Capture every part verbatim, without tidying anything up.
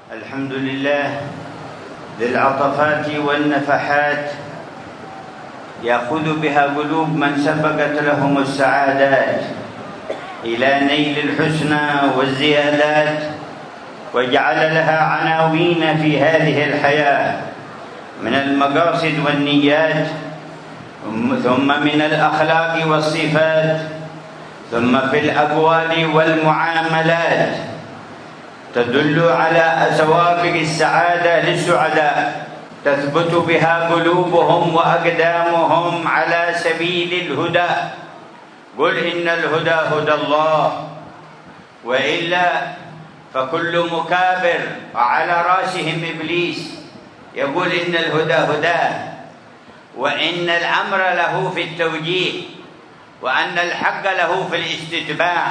الحمد لله للعطفات والنفحات يأخذ بها قلوب من سبقت لهم السعادات إلى نيل الحسنى والزيادات، وجعل لها عناوين في هذه الحياة من المقاصد والنيات، ثم من الأخلاق والصفات، ثم في الأقوال والمعاملات، تدل على سوابق السعادة للسعداء، تثبت بها قلوبهم وأقدامهم على سبيل الهدى. قل إن الهدى هدى الله، وإلا فكل مكابر وعلى رأسهم إبليس يقول إن الهدى هداه، وإن الأمر له في التوجيه، وأن الحق له في الاستتباع،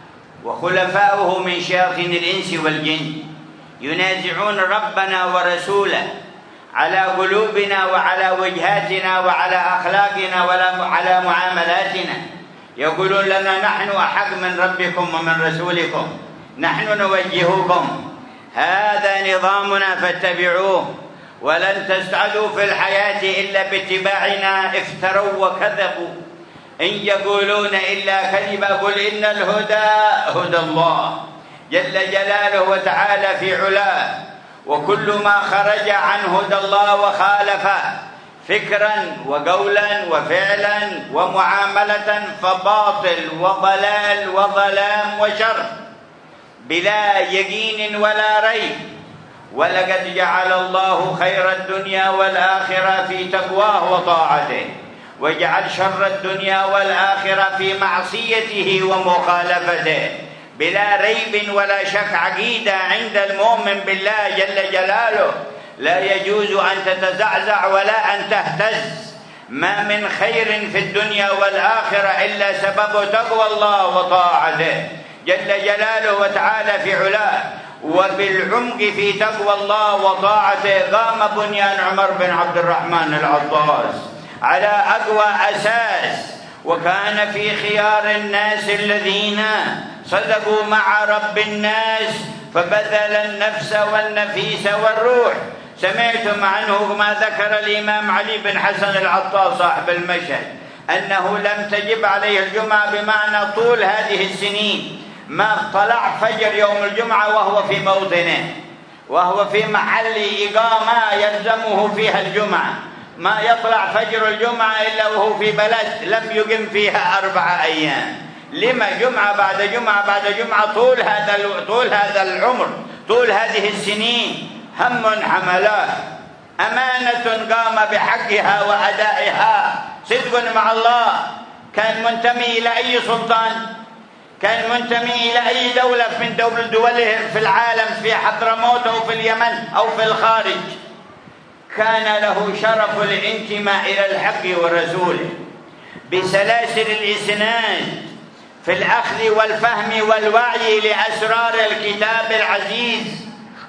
وخلفاؤه من شياطين الإنس والجن ينازعون ربنا ورسوله على قلوبنا وعلى وجهاتنا وعلى أخلاقنا وعلى معاملاتنا، يقولون لنا نحن أحق من ربكم ومن رسولكم، نحن نوجهكم، هذا نظامنا فاتبعوه، ولن تسعدوا في الحياة إلا باتباعنا. افتروا وكذبوا، إن يقولون إلا كذبا. قل إن الهدى هدى الله جل جلاله وتعالى في علاه، وكل ما خرج عن هدى الله وخالفه فكرا وقولا وفعلا ومعاملة فباطل وضلال وظلام وشر بلا يقين ولا ريب. ولقد جعل الله خير الدنيا والآخرة في تقواه وطاعته، وجعل شر الدنيا والآخرة في معصيته ومخالفته، بلا ريب ولا شك. عقيدة عند المؤمن بالله جل جلاله لا يجوز أن تتزعزع ولا أن تهتز. ما من خير في الدنيا والآخرة إلا سبب تقوى الله وطاعته جل جلاله وتعالى في علاه. وبالعمق في تقوى الله وطاعته قام بنيان عمر بن عبد الرحمن العطاس على أقوى أساس، وكان في خيار الناس الذين صدقوا مع رب الناس فبذل النفس والنفيس والروح. سمعتم عنه ما ذكر الإمام علي بن حسن العطاس صاحب المشهد أنه لم تجب عليه الجمعة، بمعنى طول هذه السنين ما طلع فجر يوم الجمعة وهو في موطنه، وهو في محل إقامة يلزمه فيها الجمعة، ما يطلع فجر الجمعة إلا وهو في بلد لم يقم فيها أربعة أيام. لما جمعة بعد جمعة بعد جمعة طول هذا طول هذا العمر، طول هذه السنين هم حملاه، أمانة قام بحقها وأدائها، صدق مع الله. كان منتمي إلى أي سلطان؟ كان منتمي إلى أي دولة من دول دولهم في العالم، في حضرموت أو في اليمن أو في الخارج، كان له شرف الانتماء إلى الحق ورسوله بسلاسل الإسناد في الأخذ والفهم والوعي لأسرار الكتاب العزيز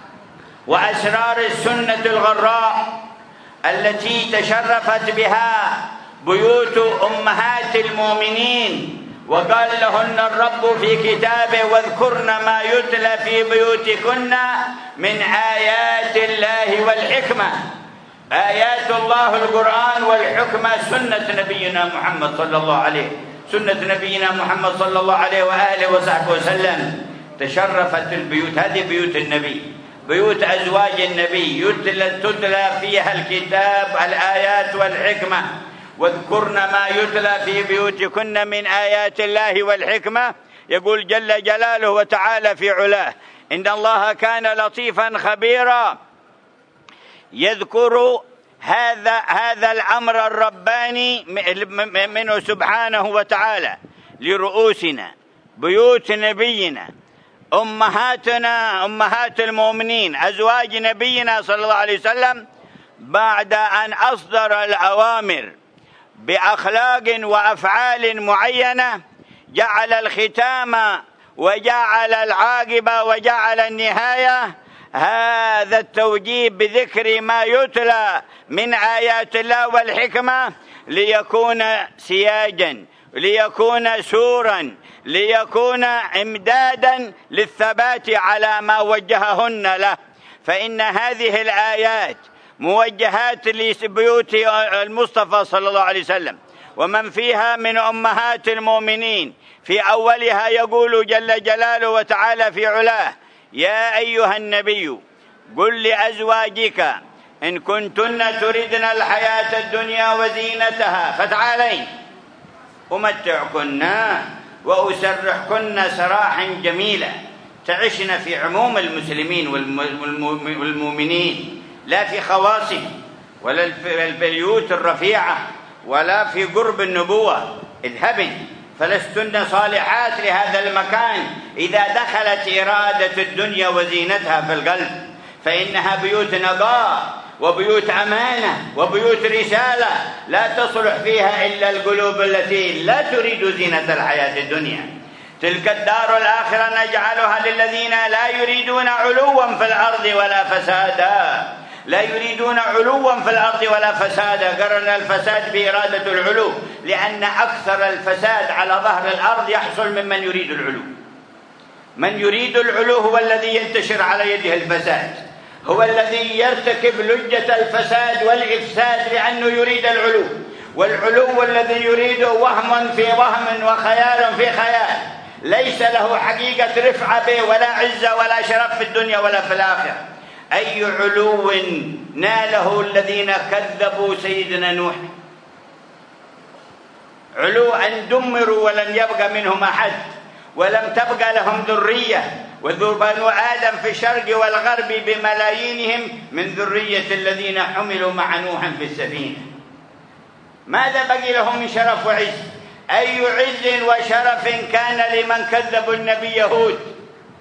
وأسرار السنة الغراء التي تشرفت بها بيوت أمهات المؤمنين. وقال لهن الرب في كتابه واذكرن ما يتلى في بيوتكن من آيات الله والحكمة. آيات الله القرآن، والحكمة سنة نبينا محمد صلى الله عليه سنة نبينا محمد صلى الله عليه وآله وصحبه وسلم. تشرفت البيوت، هذه بيوت النبي، بيوت أزواج النبي يتلى تتلى فيها الكتاب الآيات والحكمة. واذكرن ما يتلى في بيوتكن من آيات الله والحكمة. يقول جل جلاله وتعالى في علاه إن الله كان لطيفا خبيرا، يذكر هذا هذا الأمر الرباني منه سبحانه وتعالى لرؤوسنا بيوت نبينا، أمهاتنا أمهات المؤمنين، أزواج نبينا صلى الله عليه وسلم، بعد أن أصدر الأوامر بأخلاق وأفعال معينة جعل الختام وجعل العاقبة وجعل النهاية هذا التوجيه بذكر ما يتلى من آيات الله والحكمة ليكون سياجا، ليكون سورا، ليكون امدادا للثبات على ما وجههن له. فإن هذه الآيات موجهات لبيوت المصطفى صلى الله عليه وسلم ومن فيها من أمهات المؤمنين. في أولها يقول جل جلاله وتعالى في علاه: يا أيها النبي قل لأزواجك إن كنتن تردن الحياة الدنيا وزينتها فتعالين أمتعكن وأسرحكن سراحا جميلا. تعشن في عموم المسلمين والمؤمنين، لا في خواصهم ولا في البيوت الرفيعة ولا في قرب النبوة. اذهبن فلستن صالحات لهذا المكان إذا دخلت إرادة الدنيا وزينتها في القلب، فإنها بيوت نقاء وبيوت أمانة وبيوت رسالة لا تصلح فيها إلا القلوب التي لا تريد زينة الحياة الدنيا. تلك الدار الآخرة نجعلها للذين لا يريدون علوا في الأرض ولا فسادا. لا يريدون علوا في الأرض ولا فسادا. قرن الفساد بإرادة العلو، لأن أكثر الفساد على ظهر الأرض يحصل ممن يريد العلو. من يريد العلو هو الذي ينتشر على يده الفساد، هو الذي يرتكب لجة الفساد والإفساد لأنه يريد العلو. والعلو الذي يريده وهم في وهم وخيال في خيال، ليس له حقيقة رفعة به ولا عزة ولا شرف في الدنيا ولا في الآخرة. أي علو ناله الذين كذبوا سيدنا نوح؟ علو أن دمروا ولن يبقى منهم أحد ولم تبقى لهم ذرية، وبنو آدم في الشرق والغرب بملايينهم من ذرية الذين حملوا مع نوح في السفينة. ماذا بقي لهم من شرف وعز؟ أي عز وشرف كان لمن كذبوا النبي هود؟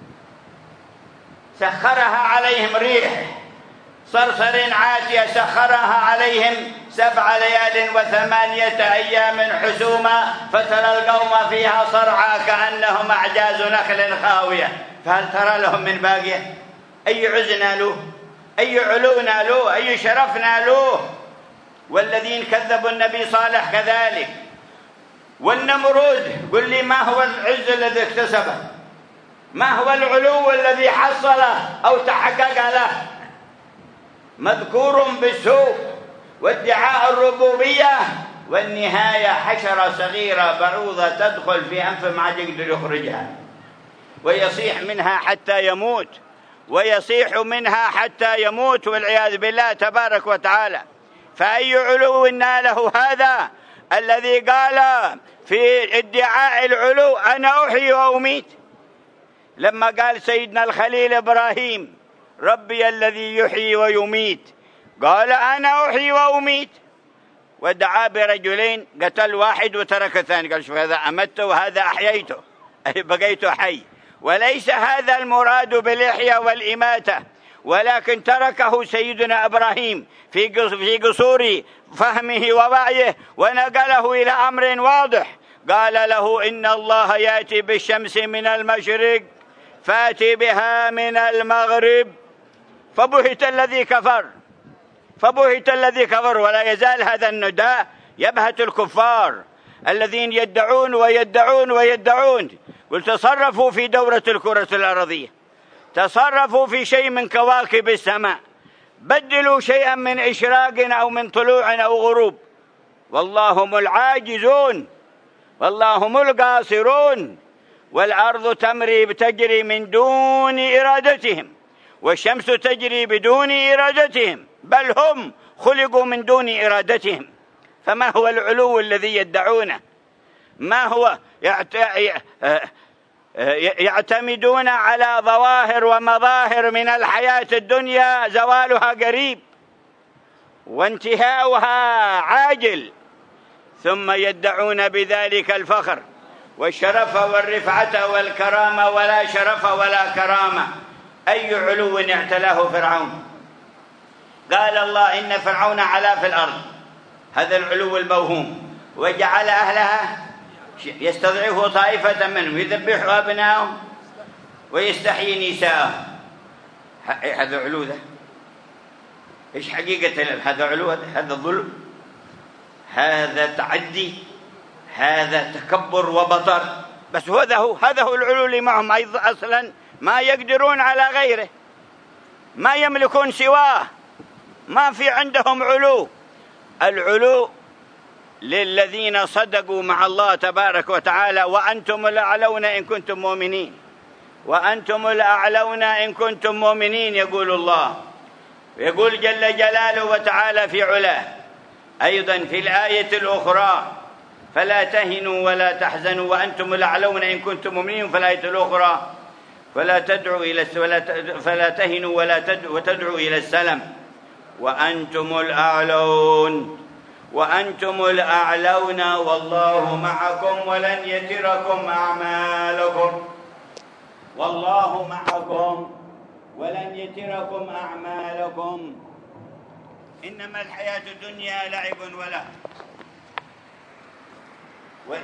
سخرها عليهم ريح صرصر عاتية، سخرها عليهم سبع ليال وثمانية أيام حسوما، فترى القوم فيها صرعى كأنهم أعجاز نخل خاوية، فهل ترى لهم من باقية؟ أي عز نالوه؟ أي علو نالوه؟ أي شرف نالوه؟ والذين كذبوا النبي صالح كذلك. والنمرود قل لي ما هو العز الذي اكتسبه؟ ما هو العلو الذي حصله أو تحقق له؟ مذكور بالسوء وادعاء الربوبية، والنهاية حشرة صغيرة بعوضة تدخل في أنف ما يقدر يخرجها، ويصيح منها حتى يموت، ويصيح منها حتى يموت والعياذ بالله تبارك وتعالى. فأي علو ناله هذا الذي قال في ادعاء العلو أنا أحيي وأميت؟ لما قال سيدنا الخليل إبراهيم ربي الذي يحيي ويميت، قال أنا أحيي وأميت، ودعا برجلين، قتل واحد وترك الثاني، قال شوف هذا أمته وهذا أحييته، أي بقيت حي. وليس هذا المراد بالإحياء والإماتة، ولكن تركه سيدنا إبراهيم في قصور فهمه ووعيه ونقله إلى أمر واضح. قال له إن الله يأتي بالشمس من المشرق فأتي بها من المغرب، فبهت الذي كفر فبهت الذي كفر. ولا يزال هذا النداء يبهت الكفار الذين يدعون ويدعون ويدعون. قل تصرفوا في دورة الكرة الأرضية، تصرفوا في شيء من كواكب السماء، بدلوا شيئا من إشراق أو من طلوع أو غروب، والله هم العاجزون والله هم القاصرون. والأرض تمري تجري من دون إرادتهم، والشمس تجري بدون إرادتهم، بل هم خلقوا من دون إرادتهم. فما هو العلو الذي يدعونه؟ ما هو؟ يعتمدون على ظواهر ومظاهر من الحياة الدنيا زوالها قريب وانتهاؤها عاجل، ثم يدعون بذلك الفخر والشرف والرفعة والكرامة، ولا شرف ولا كرامة. أي علو اعتلاه فرعون؟ قال الله إن فرعون علا في الأرض، هذا العلو الموهوم، وجعل أهلها يستضعف طائفة منهم يذبح أبنائهم ويستحيي نساءهم. هذا علو ذا؟ إيش حقيقة هذا علو؟ هذا ظلم، هذا تعدي، هذا تكبر وبطر. بس هذا هو هذا هو العلو اللي معهم أصلا، ما يقدرون على غيره. ما يملكون سواه، ما في عندهم علو. العلو للذين صدقوا مع الله تبارك وتعالى: وأنتم الأعلون إن كنتم مؤمنين، وأنتم الأعلون إن كنتم مؤمنين، يقول الله. يقول جل جلاله وتعالى في علاه أيضا في الآية الأخرى: فلا تهنوا ولا تحزنوا وأنتم الأعلون إن كنتم مؤمنين. في الآية الأخرى: فلا تدعوا إلى فلا تهنوا ولا تدعوا وتدعوا إلى السلم وأنتم الأعلون، وأنتم الأعلون والله معكم ولن يتركم أعمالكم، والله معكم ولن يتركم أعمالكم. إنما الحياة الدنيا لعب وله و...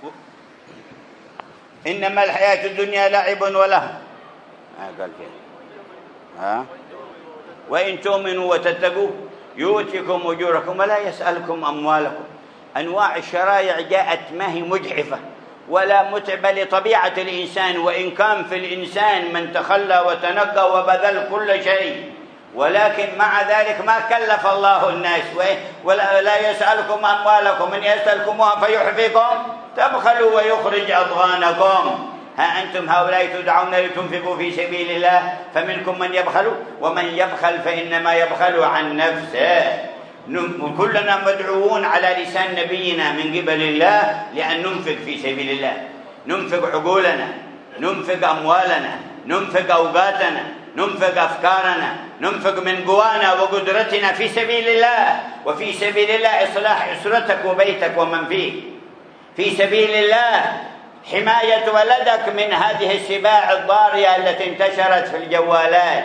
إنما الحياة الدنيا لعب وله ما قال كده ها وإن تؤمنوا وتتقوا يؤتكم أجوركم ولا يسألكم أموالكم. أنواع الشرائع جاءت ما هي مجحفة ولا متعبة لطبيعة الإنسان، وإن كان في الإنسان من تخلى وتنقى وبذل كل شيء، ولكن مع ذلك ما كلف الله الناس. ولا لا يسألكم أموالكم، من يسألكمها فيحفكم تبخلوا ويخرج أضغانكم. ها أنتم هؤلاء تدعون لتنفقوا في سبيل الله فمنكم من يبخل، ومن يبخل فإنما يبخل عن نفسه. كلنا مدعوون على لسان نبينا من قبل الله لأن ننفق في سبيل الله، ننفق عقولنا، ننفق أموالنا، ننفق أوقاتنا، ننفق أفكارنا، ننفق من قوانا وقدرتنا في سبيل الله. وفي سبيل الله إصلاح أسرتك وبيتك ومن فيه، في سبيل الله حماية ولدك من هذه السباع الضارية التي انتشرت في الجوالات،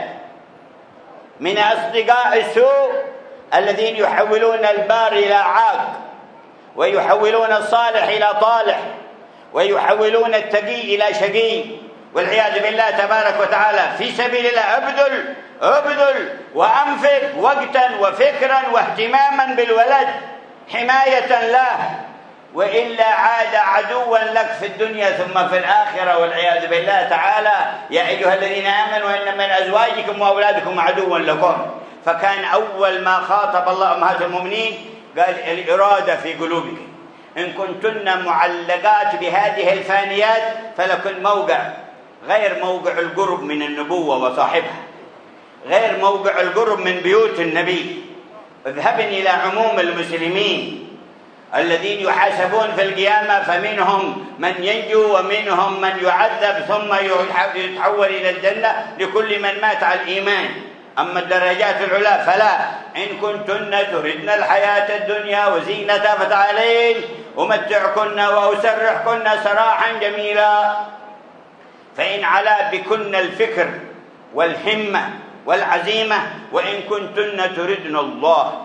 من أصدقاء السوء الذين يحولون البار إلى عاق، ويحولون الصالح إلى طالح، ويحولون التقي إلى شقي، والعياذ بالله تبارك وتعالى. في سبيل الله ابذل ابذل وأنفق وقتا وفكرا واهتماما بالولد حماية له، وإلا عاد عدوا لك في الدنيا ثم في الآخرة والعياذ بالله تعالى. يا أيها الذين آمنوا إن من أزواجكم وأولادكم عدوا لكم. فكان أول ما خاطب الله أمهات المؤمنين قال: الإرادة في قلوبكم، إن كنتن معلقات بهذه الفانيات فلكن موقع غير موقع القرب من النبوة وصاحبها، غير موقع القرب من بيوت النبي. اذهبن إلى عموم المسلمين الذين يحاسبون في القيامة، فمنهم من ينجو ومنهم من يعذب ثم يتحول إلى الجنة لكل من مات على الإيمان. أما الدرجات العلى فلا. إن كنتن تردن الحياة الدنيا وزينتها فتعالين أمتعكن وأسرحكن سراحا جميلا. فإن علا بكن الفكر والهمة والعزيمة، وإن كنتن تردن الله.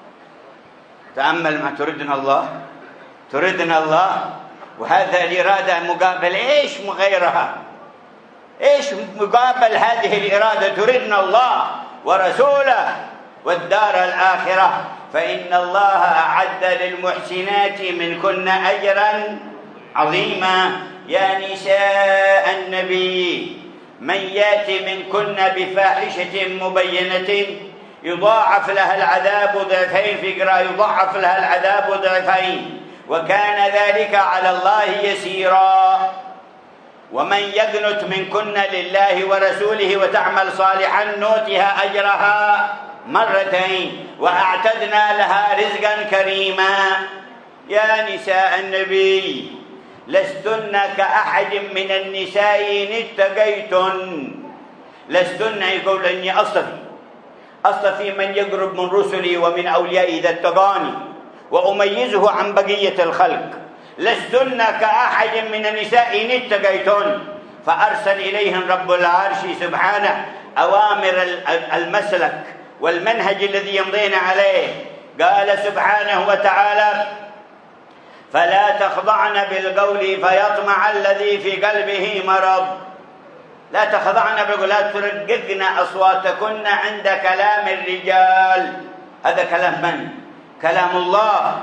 تأمل ما تردن الله، تردن الله، وهذا الإرادة مقابل إيش غيرها؟ إيش مقابل هذه الإرادة؟ تردن الله ورسوله والدار الآخرة، فإن الله أعد للمحسنات منكن أجرا عظيما. يا نساء النبي من يأتي منكن بفاحشة مبينة يضاعف لها العذاب ضعفين، في قراءة يضاعف لها العذاب ضعفين، وكان ذلك على الله يسيرا. ومن يقنت منكن لله ورسوله وتعمل صالحا نؤتها أجرها مرتين وأعتدنا لها رزقا كريما. يا نساء النبي لستن كأحد من النساء إن اتقيتن. لستن يقول إني أصطفي أصطفي من يقرب من رسلي ومن أوليائي إذا اتقاني وأميزه عن بقية الخلق. لستن كأحد من النساء إن اتقيتن. فأرسل إليهم رب العرش سبحانه أوامر المسلك والمنهج الذي يمضين عليه. قال سبحانه وتعالى: فلا تخضعن بالقول فيطمع الذي في قلبه مرض. لا تخضعن بالقول، لا ترققن أصواتكن عند كلام الرجال. هذا كلام من؟ كلام الله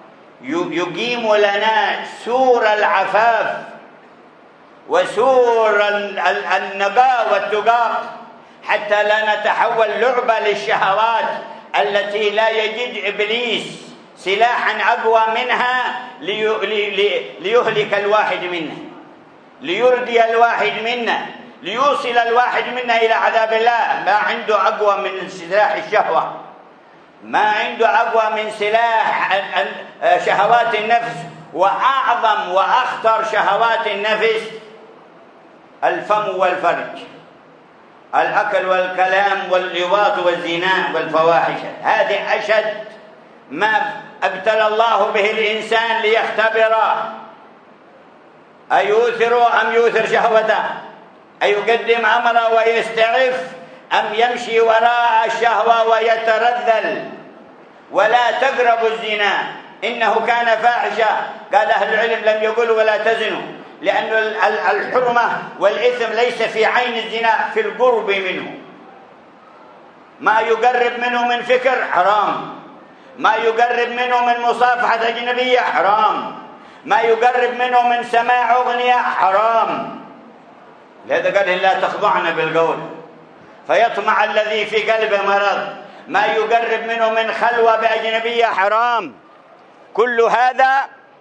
يقيم لنا سور العفاف وسور النقاء والتقاء. حتى لا نتحول لعبة للشهوات التي لا يجد إبليس سلاحا أقوى منها ليهلك الواحد منا، ليردي الواحد منا، ليوصل الواحد منا إلى عذاب الله. ما عنده أقوى من سلاح الشهوة، ما عنده أقوى من سلاح شهوات النفس. وأعظم وأخطر شهوات النفس الفم والفرج، الأكل والكلام واللواط والزنا والفواحش. هذه أشد ما ابتلى الله به الإنسان ليختبره، أيؤثر أم يؤثر شهوته، أيقدم أمره ويستعف أم يمشي وراء الشهوة ويترذل. ولا تقربوا الزنا إنه كان فاحشة. قال أهل العلم لم يقولوا ولا تزنوا، لأن الحرمة والإثم ليس في عين الزنا، في القرب منه. ما يقرب منه من فكر حرام، ما يقرب منه من مصافحة أجنبية حرام، ما يقرب منه من سماع أغنية حرام. لهذا قال لا تخضعن بالقول فيطمع الذي في قلبه مرض. ما يقرب منه من خلوة بأجنبية حرام. كل هذا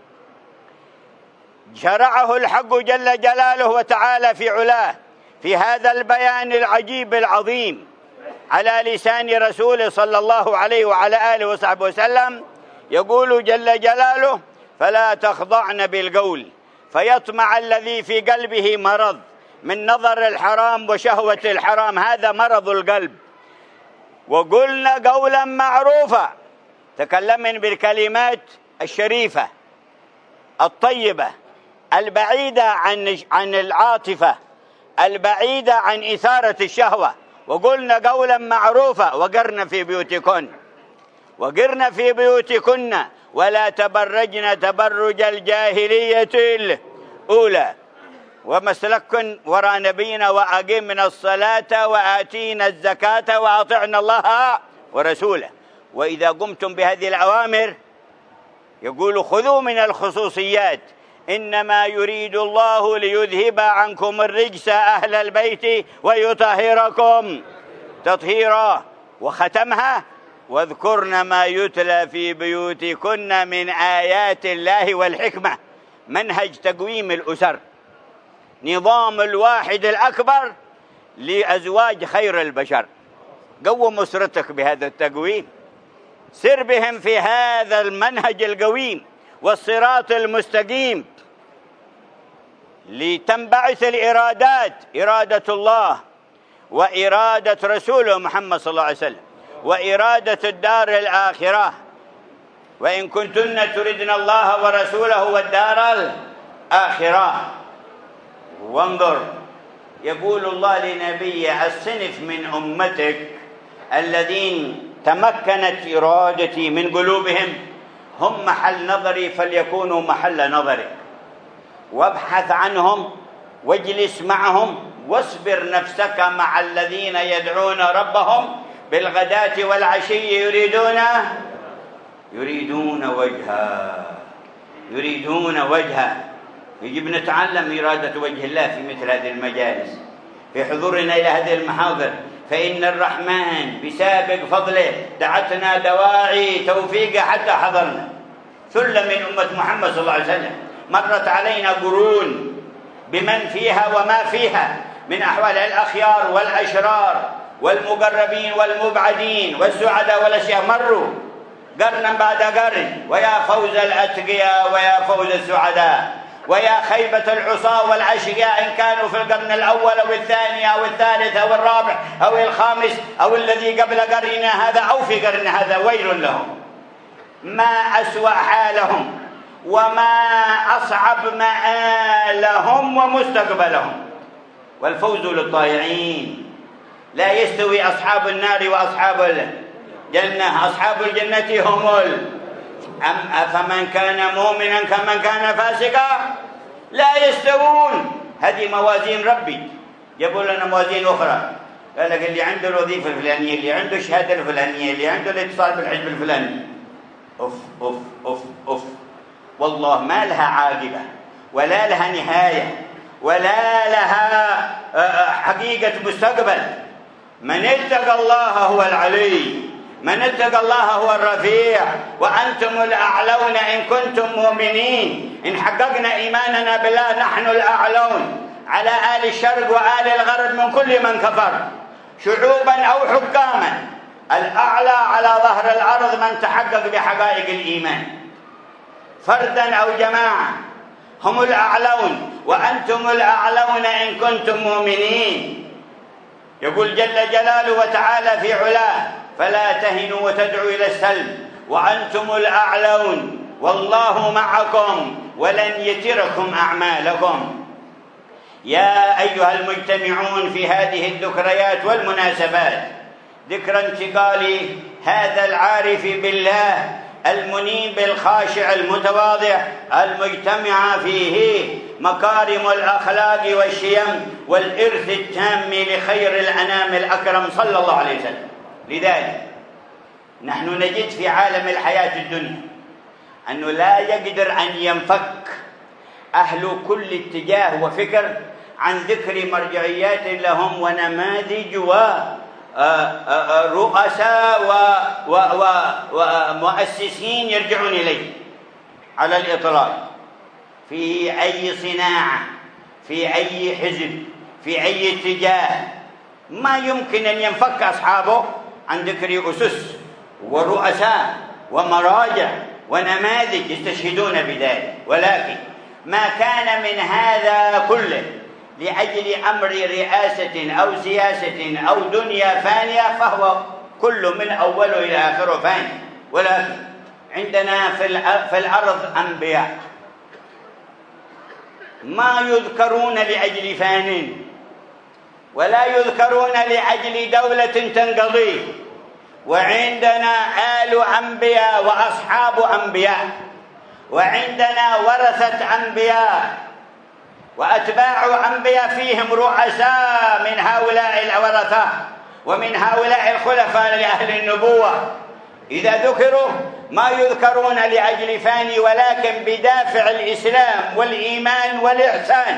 شرعه الحق جل جلاله وتعالى في علاه في هذا البيان العجيب العظيم على لسان رسوله صلى الله عليه وعلى آله وصحبه وسلم. يقول جل جلاله فلا تخضعن بالقول فيطمع الذي في قلبه مرض من نظر الحرام وشهوة الحرام، هذا مرض القلب. وقلنا قولا معروفا، تكلمن بالكلمات الشريفة الطيبة البعيدة عن عن العاطفة، البعيدة عن إثارة الشهوة. وقلنا قولا معروفا وقرن في بيوتكن وقرن في بيوتكن ولا تبرجن تبرج الجاهلية الأولى ومسلكن وراء نبينا وأقمنا الصلاة وآتينا الزكاة وأطعنا الله ورسوله. وإذا قمتم بهذه الأوامر يقول خذوا من الخصوصيات إنما يريد الله ليذهب عنكم الرجس أهل البيت ويطهركم تطهيرا. وختمها واذكرن ما يتلى في بيوتكن من آيات الله والحكمة. منهج تقويم الأسر، نظام الواحد الأكبر لأزواج خير البشر. قوم أسرتك بهذا التقويم، سر بهم في هذا المنهج القويم والصراط المستقيم لتنبعث الإرادات، إرادة الله وإرادة رسوله محمد صلى الله عليه وسلم وإرادة الدار الآخرة. وإن كنتن تردن الله ورسوله والدار الآخرة. وانظر يقول الله لنبيه الصنف من أمتك الذين تمكنت إرادتي من قلوبهم هم محل نظري فليكونوا محل نظرك. وابحث عنهم واجلس معهم واصبر نفسك مع الذين يدعون ربهم بالغداة والعشي يريدون يريدون وجهه يريدون وجهه. يجب نتعلم إرادة وجه الله في مثل هذه المجالس، في حضورنا إلى هذه المحاضر، فإن الرحمن بسابق فضله دعتنا دواعي توفيقه حتى حضرنا. ثلة من أمة محمد صلى الله عليه وسلم مرت علينا قرون بمن فيها وما فيها من أحوال الأخيار والأشرار والمقربين والمبعدين والسعداء والأشياء، مروا قرنا بعد قرن. ويا فوز الأتقياء ويا فوز السعداء ويا خيبة العصاة والعشقاء إن كانوا في القرن الأول أو الثاني أو الثالث أو الرابع أو الخامس أو الذي قبل قرننا هذا أو في قرن هذا. ويل لهم، ما أسوأ حالهم وما أصعب مآلهم ومستقبلهم. والفوز للطائعين. لا يستوي أصحاب النار وأصحاب الجنة. أصحاب الجنة هم أم أفمن كان مؤمنا كمن كان فاسقا لا يستوون. هذه موازين ربي. جابوا لنا موازين أخرى، قال لك اللي عنده الوظيفة الفلانية، اللي عنده الشهادة الفلانية، اللي عنده الاتصال بالحزب الفلاني. أف أف أف أف والله ما لها عاقبة ولا لها نهاية ولا لها حقيقة مستقبل. من اتقى الله هو العلي، من اتقى الله هو الرفيع، وأنتم الأعلون إن كنتم مؤمنين. إن حققنا إيماننا بالله نحن الأعلون على آل الشرق وآل الغرب من كل من كفر، شعوبا أو حكاما. الأعلى على ظهر الأرض من تحقق بحقائق الإيمان، فردا أو جماعة، هم الأعلون، وأنتم الأعلون إن كنتم مؤمنين. يقول جل جلاله وتعالى في علاه: فلا تهنوا وتدعوا إلى السلم وأنتم الأعلون والله معكم ولن يتركم أعمالكم. يا أيها المجتمعون في هذه الذكريات والمناسبات، ذكر انتقال هذا العارف بالله المنيب الخاشع المتواضع المجتمع فيه مكارم الأخلاق والشيم والإرث التام لخير الأنام الأكرم صلى الله عليه وسلم. لذلك نحن نجد في عالم الحياة الدنيا أنه لا يقدر أن ينفك أهل كل اتجاه وفكر عن ذكر مرجعيات لهم ونماذج ورؤساء ومؤسسين يرجعون إليه على الإطلاق، في أي صناعة، في أي حزب، في أي اتجاه، ما يمكن أن ينفك أصحابه عن ذكر أسس ورؤساء ومراجع ونماذج يستشهدون بذلك. ولكن ما كان من هذا كله لأجل أمر رئاسة أو سياسة أو دنيا فانية فهو كل من أوله إلى آخره فاني. ولكن عندنا في الأرض أنبياء ما يذكرون لأجل فان، ولا يذكرون لأجل دولة تنقضي، وعندنا آل أنبياء وأصحاب أنبياء، وعندنا ورثة أنبياء وأتباع أنبياء فيهم رؤساء من هؤلاء الورثة ومن هؤلاء الخلفاء لأهل النبوة. إذا ذكروا ما يذكرون لأجل فاني، ولكن بدافع الإسلام والإيمان والإحسان،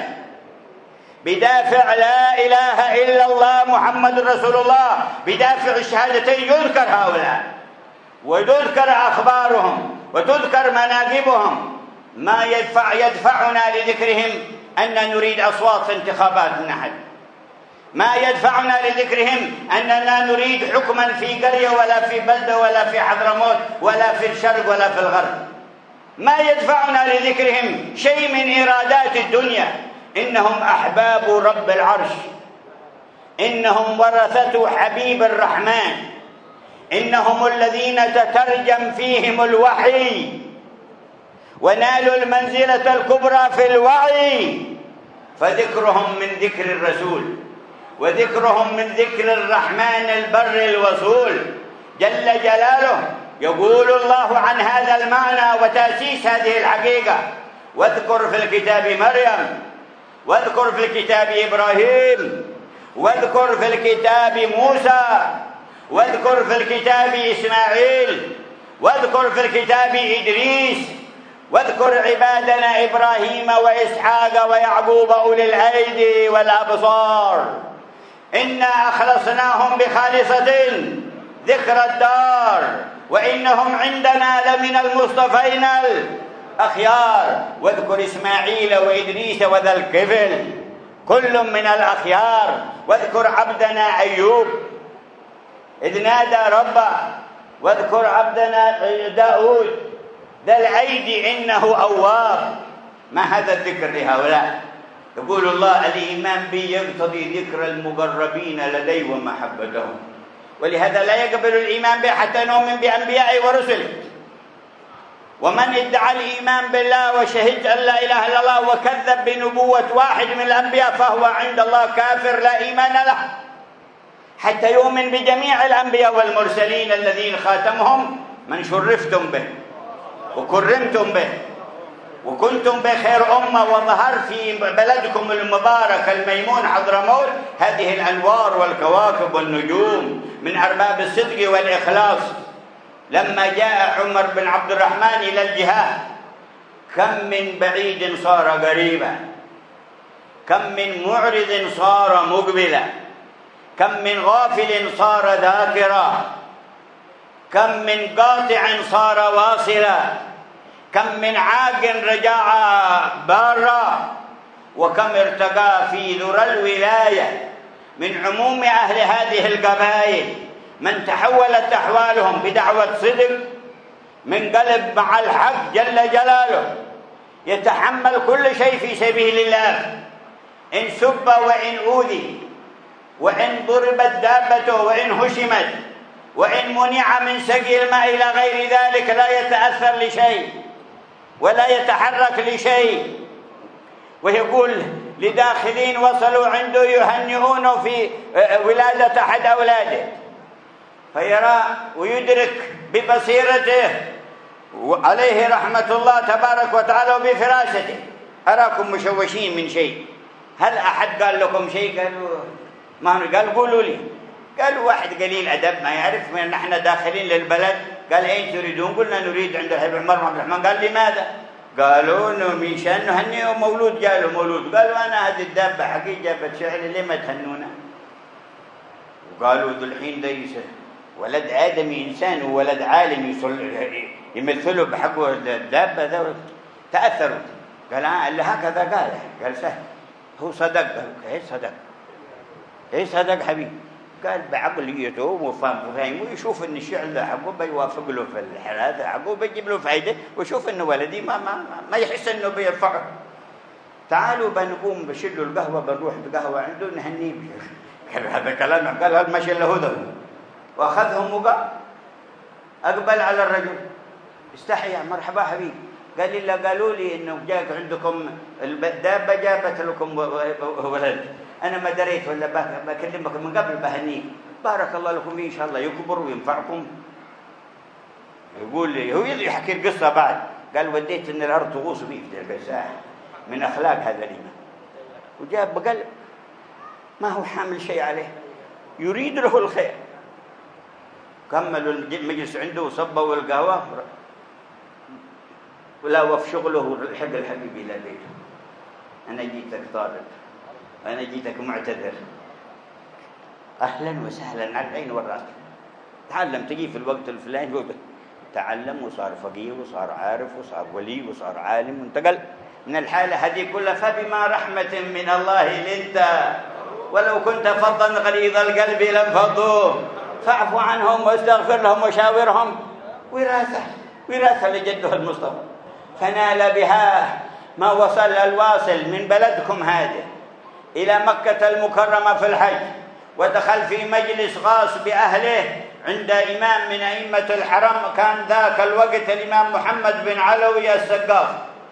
بدافع لا إله إلا الله محمد رسول الله، بدافع الشهادتين يذكر هؤلاء ويذكر أخبارهم وتذكر مناقبهم. ما يدفع يدفعنا لذكرهم أن نريد أصوات في انتخابات من أحد، ما يدفعنا لذكرهم أننا نريد حكما في قرية ولا في بلدة ولا في حضرموت ولا في الشرق ولا في الغرب، ما يدفعنا لذكرهم شيء من إرادات الدنيا. إنهم أحباب رب العرش، إنهم ورثة حبيب الرحمن، إنهم الذين تترجم فيهم الوحي ونالوا المنزلة الكبرى في الوعي. فذكرهم من ذكر الرسول، وذكرهم من ذكر الرحمن البر الوصول جل جلاله. يقول الله عن هذا المعنى وتأسيس هذه الحقيقة: واذكر في الكتاب مريم، واذكر في الكتاب إبراهيم، واذكر في الكتاب موسى، واذكر في الكتاب إسماعيل، واذكر في الكتاب إدريس، واذكر عبادنا إبراهيم وإسحاق ويعقوب أولي الأيدي والأبصار إنا أخلصناهم بخالصة ذكر الدار وإنهم عندنا لمن المصطفين الأخيار. واذكر إسماعيل وإدريس وذا الكفل كل من الأخيار. واذكر عبدنا أيوب إذ نادى ربه، واذكر عبدنا داود ذا الأيدي إنه أواب. ما هذا الذكر لهؤلاء؟ يقول الله: الإيمان بي يقتضي ذكر المقربين لدي ومحبتهم. ولهذا لا يقبل الإيمان به حتى نؤمن بأنبيائه ورسله. ومن ادعى الإيمان بالله وشهد أن لا إله إلا الله وكذب بنبوة واحد من الأنبياء فهو عند الله كافر لا إيمان له، حتى يؤمن بجميع الأنبياء والمرسلين الذين خاتمهم من شرفتم به وكرمتم به وكنتم بخير أمة وظهر في بلدكم المبارك الميمون حضرموت هذه الأنوار والكواكب والنجوم من أرباب الصدق والإخلاص. لما جاء عمر بن عبد الرحمن إلى الجهاد كم من بعيد صار قريبا، كم من معرض صار مقبلا، كم من غافل صار ذاكرا، كم من قاطع صار واصلا، كم من عاق رجع بارا، وكم ارتقى في ذرى الولاية من عموم أهل هذه القبائل من تحولت أحوالهم بدعوة صدق من قلب مع الحق جل جلاله، يتحمل كل شيء في سبيل الله، إن سب وإن أوذي، وإن ضربت دابته، وإن هشمت، وإن منع من سقي الماء إلى غير ذلك، لا يتأثر لشيء ولا يتحرك لشيء. ويقول لداخلين وصلوا عنده يهنئونه في ولادة أحد أولاده، فيرى ويدرك ببصيرته عليه رحمة الله تبارك وتعالى وبفراسته: أراكم مشوشين من شيء، هل أحد قال لكم شيء؟ قالوا ما قال قولوا لي. قالوا واحد قليل أدب ما يعرف، من نحن داخلين للبلد. قال أين تريدون؟ قلنا نريد عند الحبيب عمر بن عبد الرحمن. قال لماذا؟ قالوا انه من شان نهنئه مولود. قالوا مولود. قالوا انا هذه الدابه حقيقه جابت شعر، ليه ما تهنونا؟ وقالوا ذو الحين ده ولد آدمي إنسان وولد عالم يمثله بحقه الدابة ذا. تأثروا. قال آه هكذا قال قال سهل هو صدق. قال ايه صدق؟ ايه صدق حبيبي؟ قال بعقليته وفهمه ويشوف ان الشعر ده حقه بيوافق له في الحالات حقه بيجيب له فائده، ويشوف انه ولدي ما ما ما يحس انه بيرفعه. تعالوا بنقوم بشلوا القهوه، بنروح بقهوه عنده نهنيه. قال هذا كلام. قال هذا ما شله هذا، واخذهم وقام اقبل على الرجل استحيا. مرحبا حبيبي. قال لي لا، قالوا لي انه جاك عندكم الدابه جابت لكم ولد، انا ما دريت ولا بكلمك من قبل بهنيك، بارك الله لكم فيه ان شاء الله يكبر وينفعكم. يقول لي هو يحكي القصه بعد. قال وديت ان الارض تغوص بيه في تلك الساحه من اخلاق هذا الامام، وجاب بقلب ما هو حامل شيء عليه، يريد له الخير. كملوا المجلس عنده وصبوا القهوه ولا وفي شغله حق الحبيب الى بيته. انا جيتك طالب، انا جيتك معتذر، اهلا وسهلا على العين والراس. تعلم تجي في الوقت الفلاني، تعلم وصار فقيه وصار عارف وصار ولي وصار عالم وانتقل من الحاله هذه كلها. فبما رحمه من الله لنت ولو كنت فظا غليظ القلب لانفضوا فاعف عنهم واستغفر لهم وشاورهم. وراثه وراثه لجده المصطفى، فنال بها ما وصل الواصل من بلدكم هذا إلى مكة المكرمة في الحج، ودخل في مجلس خاص بأهله عند إمام من أئمة الحرم، كان ذاك الوقت الإمام محمد بن علوي السقاف،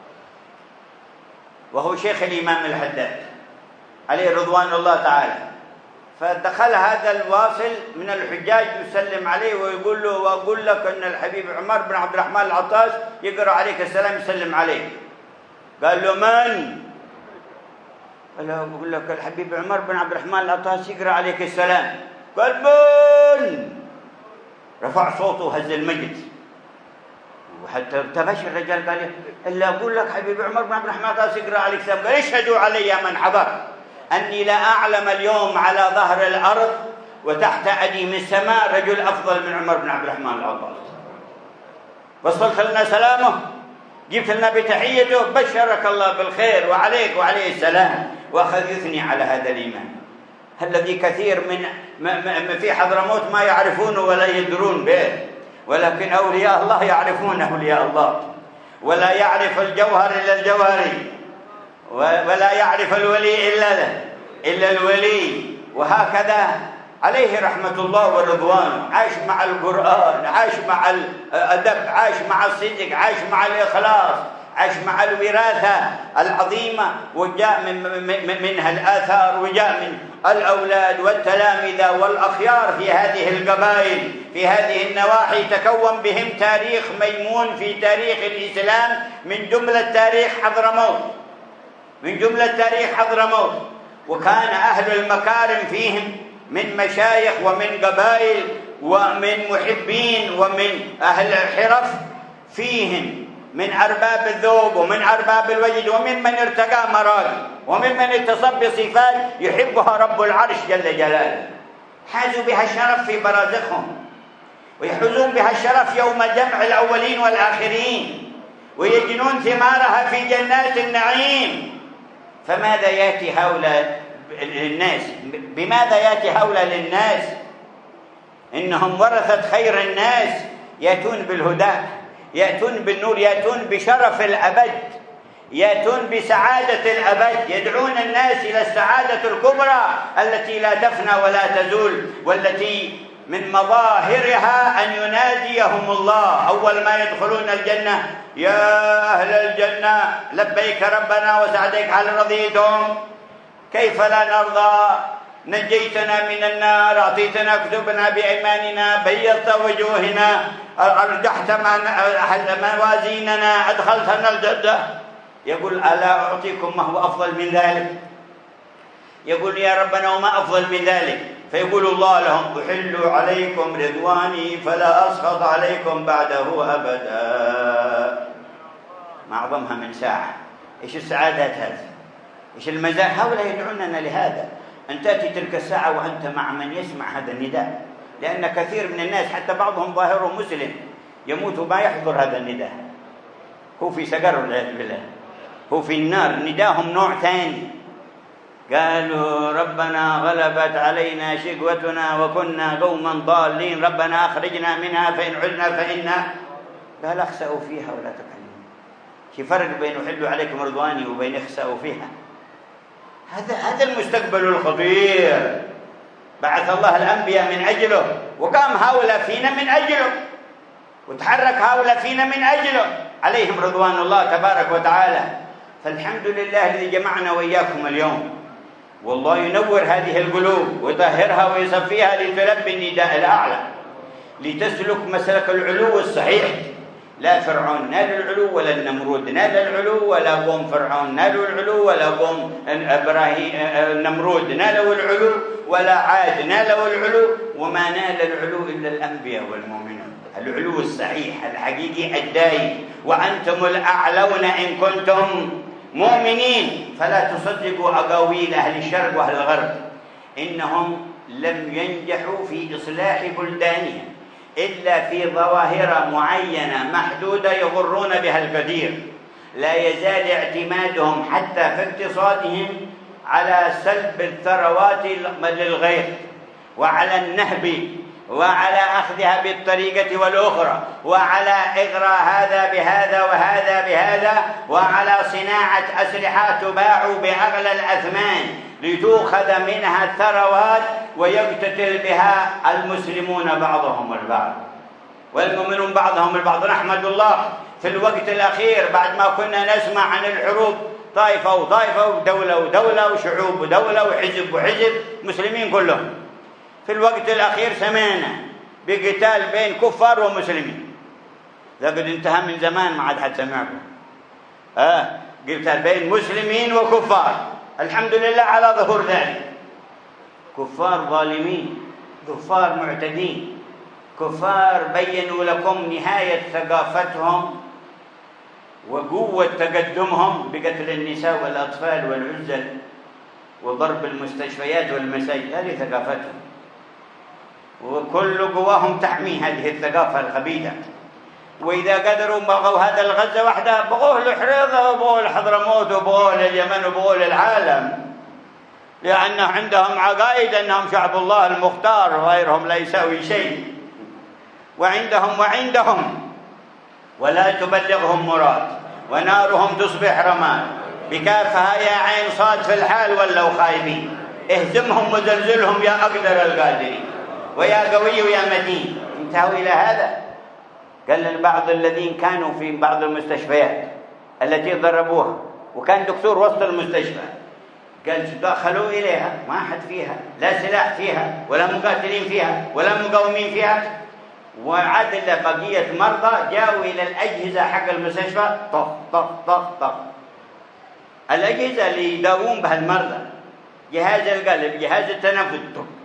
وهو شيخ الإمام الحداد عليه رضوان الله تعالى. فدخل هذا الواصل من الحجاج يسلم عليه ويقول له وأقول لك أن الحبيب عمر بن عبد الرحمن العطاس يقرأ عليك السلام يسلم عليك. قال له من؟ قال له أقول لك الحبيب عمر بن عبد الرحمن العطاس يقرأ عليك السلام. قال من؟ رفع صوته وهز المجلس، وحتى ارتبش الرجال. قال إلا أقول لك حبيب عمر بن عبد الرحمن العطاس يقرأ عليك السلام. قال اشهدوا علي من حضر أني لا أعلم اليوم على ظهر الأرض وتحت أديم السماء رجل أفضل من عمر بن عبد الرحمن العطاس. وصلت لنا سلامه، جبت لنا بتحيته، بشرك الله بالخير وعليك وعليه السلام، وأخذ يثني على هذا الإمام الذي كثير من في حضرموت ما يعرفونه ولا يدرون به، ولكن أولياء الله يعرفون أولياء الله، ولا يعرف الجوهر إلا الجوهري، ولا يعرف الولي إلا إلا الولي. وهكذا عليه رحمة الله ورضوانه، عاش مع القرآن، عاش مع الأدب، عاش مع الصدق، عاش مع الإخلاص، عاش مع الوراثة العظيمة، وجاء من منها الآثار، وجاء من الأولاد والتلامذة والأخيار في هذه القبائل في هذه النواحي، تكون بهم تاريخ ميمون في تاريخ الإسلام، من جملة تاريخ حضرموت من جملة تاريخ حضرموت. وكان أهل المكارم فيهم من مشايخ ومن قبائل ومن محبين ومن أهل الحرف فيهم، من أرباب الذوق ومن أرباب الوجد ومن من ارتقى مراقي ومن من اتصف بصفات يحبها رب العرش جل جلاله. حازوا بها الشرف في برازخهم، ويحوزون بها الشرف يوم جمع الأولين والآخرين، ويجنون ثمارها في جنات النعيم. فماذا يأتي هؤلاء للناس؟ بماذا يأتي هؤلاء للناس؟ إنهم ورثة خير الناس، يأتون بالهدى، يأتون بالنور، يأتون بشرف الأبد، يأتون بسعادة الأبد، يدعون الناس إلى السعادة الكبرى التي لا تفنى ولا تزول، والتي من مظاهرها أن يناديهم الله أول ما يدخلون الجنة: يا أهل الجنة لبيك ربنا وسعديك، هل رضيتم؟ كيف لا نرضى؟ نجيتنا من النار، أعطيتنا كتبنا بأيماننا، بيضت وجوهنا، أرجحت موازيننا، أدخلتنا الجنة. يقول: ألا أعطيكم ما هو أفضل من ذلك؟ يقول: يا ربنا وما أفضل من ذلك؟ فيقول الله لهم: أحل عليكم رضواني فلا أسخط عليكم بعده أبدا. ما أعظمها من ساعة. إيش السعادات هذه؟ إيش المزاج؟ هؤلاء يدعوننا لهذا، أن تأتي تلك الساعة وأنت مع من يسمع هذا النداء، لأن كثير من الناس حتى بعضهم ظاهره مسلم يموت وما يحضر هذا النداء، هو في سقر والعياذ بالله، هو في النار. نداهم نوع ثاني. قالوا: ربنا غلبت علينا شقوتنا وكنا قوما ضالين، ربنا أخرجنا منها فإن عدنا فإنا. قال: اخسأوا فيها ولا تكلمون. شي فرق بين أحل عليكم رضواني وبين اخسأوا فيها؟ هذا هذا المستقبل الخطير بعث الله الأنبياء من أجله، وقام هؤلاء فينا من أجله، وتحرك هؤلاء فينا من أجله، عليهم رضوان الله تبارك وتعالى. فالحمد لله الذي جمعنا وإياكم اليوم، والله ينور هذه القلوب ويطهرها ويصفيها لتلبي النداء الأعلى، لتسلك مسلك العلو الصحيح. لا فرعون نال العلو ولا النمرود نال العلو، ولا قوم فرعون نالوا العلو، ولا قوم إبراهيم النمرود نالوا العلو، ولا عاد نالوا العلو، وما نال العلو إلا الأنبياء والمؤمنون. العلو الصحيح الحقيقي الدائم. وأنتم الأعلون إن كنتم مؤمنين. فلا تصدقوا أقاويل أهل الشرق وأهل الغرب، إنهم لم ينجحوا في إصلاح بلدانهم إلا في ظواهر معينة محدودة يغرون بها الكثير. لا يزال اعتمادهم حتى في اقتصادهم على سلب الثروات للغير، وعلى النهب، وعلى أخذها بالطريقة والأخرى، وعلى إغراء هذا بهذا وهذا بهذا، وعلى صناعة أسلحة تباع بأغلى الأثمان لتؤخذ منها الثروات ويقتتل بها المسلمون بعضهم البعض والمؤمنون بعضهم البعض. نحمد الله في الوقت الأخير بعد ما كنا نسمع عن الحروب، طائفة وطائفة ودولة ودولة وشعوب ودولة وحزب وحزب، مسلمين كلهم، في الوقت الأخير سمعنا بقتال بين كفار ومسلمين. ذا قد انتهى من زمان، ما عاد حد سمعكم. آه قتال بين مسلمين وكفار، الحمد لله على ظهور ذلك. كفار ظالمين، كفار معتدين، كفار بينوا لكم نهاية ثقافتهم وقوة تقدمهم بقتل النساء والأطفال والعزل وضرب المستشفيات والمساجد. هذه ثقافتهم، وكل قواهم تحمي هذه الثقافة الخبيثة. وإذا قدروا بغوا هذا الغزة وحده، بغوه الحريضة وبغوه الحضرموت وبغوه اليمن وبغوه العالم، لأن عندهم عقائد أنهم شعب الله المختار وغيرهم لا يساوي شيء. وعندهم وعندهم ولا تبلغهم مراد، ونارهم تصبح رماد. بكافها يا عين صاد في الحال ولوا خايبين. اهزمهم وزلزلهم يا أقدر القادرين، ويا قوي ويا متين. انتهوا إلى هذا. قال بعض الذين كانوا في بعض المستشفيات التي ضربوها، وكان دكتور وسط المستشفى، قال دخلوا إليها ما أحد فيها، لا سلاح فيها ولا مقاتلين فيها ولا مقاومين فيها، وعاد بقية مرضى جاءوا إلى الأجهزة حق المستشفى، طخ طخ طخ طخ، الأجهزة اللي يداوون بها المرضى، جهاز القلب، جهاز التنفس،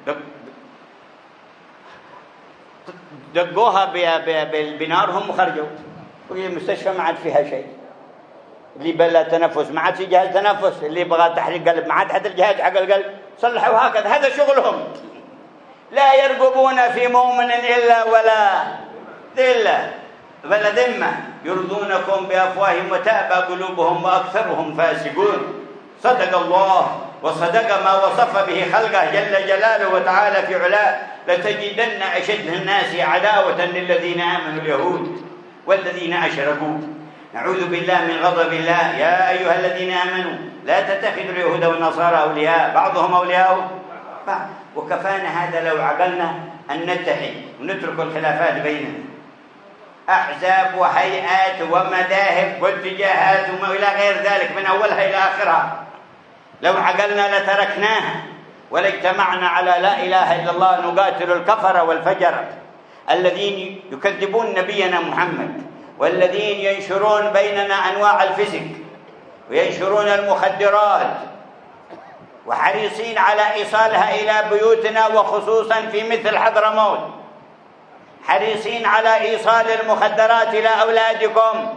دقوها بنارهم وخرجوا، وهي المستشفى ما عاد فيها شيء. اللي بلا تنفس ما عاد في جهاز تنفس، اللي بغى تحريك قلب ما عاد حتى الجهاز حق القلب، صلحوا هكذا. هذا شغلهم، لا يرقبون في مؤمن إلا ولا ذلة ولا ذمة، يرضونكم بأفواههم وتأبى قلوبهم وأكثرهم فاسقون. صدق الله وصدق ما وصف به خلقه جل جلاله وتعالى في علاه: لتجدن أشد الناس عداوة للذين آمنوا اليهود والذين أشركوا. نعوذ بالله من غضب الله. يا أيها الذين آمنوا لا تتخذوا اليهود والنصارى أولياء بعضهم أولياء بعض. وكفانا هذا لو عقلنا أن نتحد ونترك الخلافات بيننا، أحزاب وهيئات ومذاهب واتجاهات وإلى غير ذلك من أولها إلى آخرها، لو عقلنا لتركناها ولاجتمعنا على لا إله إلا الله نقاتل الكفر والفجر الذين يكذبون نبينا محمد، والذين ينشرون بيننا أنواع الفسق وينشرون المخدرات وحريصين على إيصالها إلى بيوتنا، وخصوصا في مثل حضرموت حريصين على إيصال المخدرات إلى أولادكم.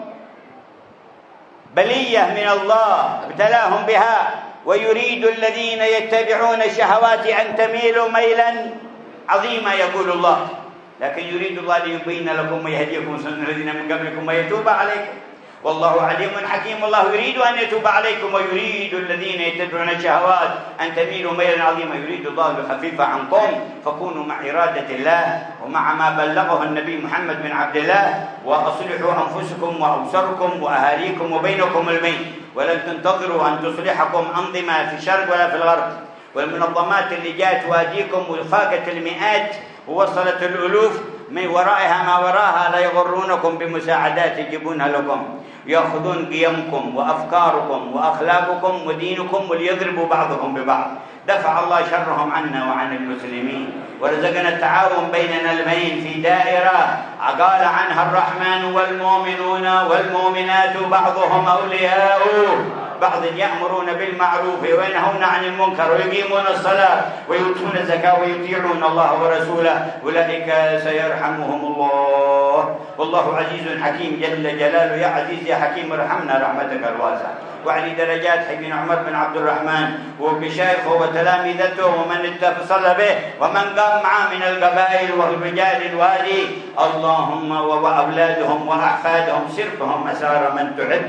بلية من الله ابتلاهم بها. ويريد الذين يتبعون الشهوات أن تميلوا ميلا عظيما يقول الله، لكن يريد الله ليبين لكم ويهديكم سنن الذين من قبلكم ويتوب عليكم والله عليم حكيم. الله يريد أن يتوب عليكم ويريد الذين يتبعون الشهوات أن تميلوا ميلا عظيما. يريد الله بخفيف عنكم، فكونوا مع إرادة الله ومع ما بلغه النبي محمد بن عبد الله، وأصلحوا أنفسكم وأبصركم وأهاليكم وبينكم البين، ولن تنتظروا أن تصلحكم أنظمة في الشرق ولا في الغرب، والمنظمات اللي جاءت تواجيكم وفاقت المئات ووصلت الألوف من ورائها ما وراها لا يغرونكم بمساعدات يجيبونها لكم، يأخذون قيمكم وأفكاركم وأخلاقكم ودينكم وليضربوا بعضهم ببعض. دفع الله شرهم عنا وعن المسلمين، ورزقنا التعاون بيننا البين في دائرة قال عنها الرحمن: والمؤمنون والمؤمنات بعضهم أولياء بعض يأمرون بالمعروف وينهون عن المنكر ويقيمون الصلاة ويؤتون الزكاة ويطيعون الله ورسوله أولئك سيرحمهم الله والله عزيز حكيم جل جلاله. يا عزيز يا حكيم ارحمنا رحمتك الواسعة، وعلي درجات حبيبنا عمر بن عبد الرحمن وبشيخه وتلامذته ومن اتصل به ومن قام معه من القبائل والرجال الوالي، اللهم وأولادهم وأحفادهم سربهم مسار من تحب،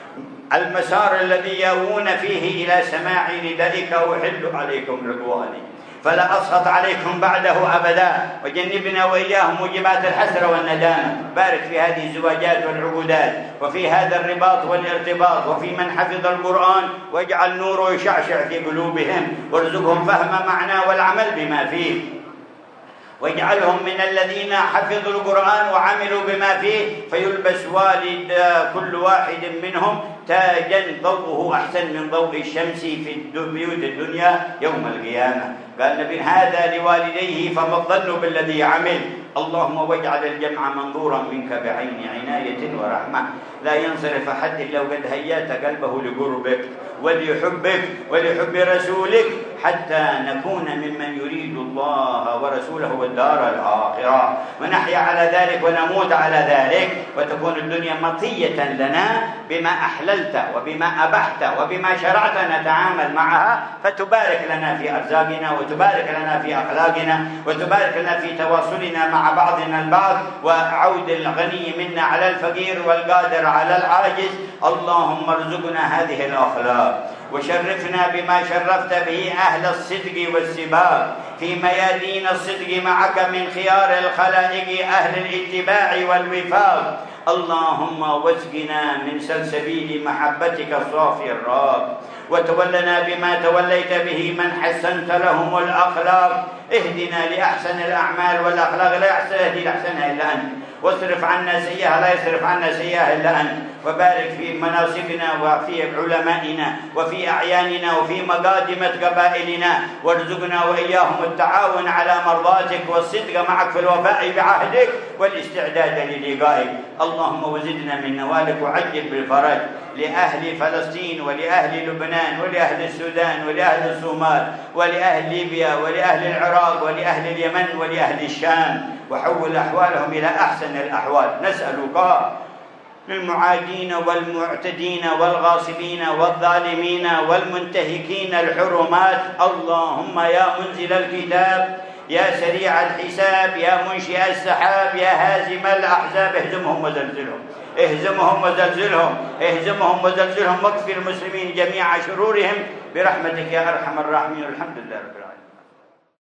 المسار الذي يأوون فيه إلى سماع ندائك أحل عليكم رضواني فلا أسخط عليكم بعده أبدا، وجنبنا وإياهم موجبات الحسرة والندامة. بارك في هذه الزواجات والعقودات وفي هذا الرباط والارتباط وفي من حفظ القرآن، واجعل نوره يشعشع في قلوبهم، وارزقهم فهم معناه والعمل بما فيه، واجعلهم من الذين حفظوا القرآن وعملوا بما فيه، فيلبس والد كل واحد منهم تاجا ضوءه أحسن من ضوء الشمس في بيوت الدنيا يوم القيامة. قال النبي: هذا لوالديه فما الظن بالذي عمل. اللهم واجعل الجمع منظورا منك بعين عناية ورحمة، لا ينصرف أحد إلا وقد هيأت قلبه لقربك ولحبك ولحب رسولك، حتى نكون ممن يريد الله ورسوله والدار الآخرة، ونحيا على ذلك ونموت على ذلك، وتكون الدنيا مطية لنا بما أحللت وبما أبحت وبما شرعت نتعامل معها، فتبارك لنا في أرزاقنا وتبارك لنا في أخلاقنا وتبارك لنا في تواصلنا مع بعضنا البعض، وعود الغني منا على الفقير والقادر على العاجز. اللهم ارزقنا هذه الأخلاق وشرفنا بما شرفت به أهل الصدق والسباق في ميادين الصدق معك من خيار الخلائق أهل الاتباع والوفاق. اللهم واسقنا من سلسبيل محبتك الصافي الراق، وتولنا بما توليت به من حسنت لهم الأخلاق. اهدنا لأحسن الأعمال والأخلاق، لا يهدي لأحسنها إلا أنت، واصرف عنا سيئها لا يصرف عنا سيئها إلا أنت، وبارك في مناصبنا وفي علمائنا وفي أعياننا وفي مقادمة قبائلنا، وارزقنا وإياهم التعاون على مرضاتك والصدق معك في الوفاء بعهدك والاستعداد للقائك. اللهم وزدنا من نوالك وعجل بالفرج لأهل فلسطين ولأهل لبنان ولأهل السودان ولأهل الصومال ولأهل ليبيا ولأهل العراق ولأهل اليمن ولأهل الشام، وحول أحوالهم إلى أحسن الأحوال. نسألك للمعادين والمعتدين والغاصبين والظالمين والمنتهكين الحرمات، اللهم يا منزل الكتاب يا سريع الحساب، يا منشئ السحاب، يا هازم الأحزاب اهزمهم وزلزلهم، اهزمهم وزلزلهم، اهزمهم وزلزلهم، واكفي المسلمين جميع شرورهم برحمتك يا أرحم الراحمين. الحمد لله رب العالمين.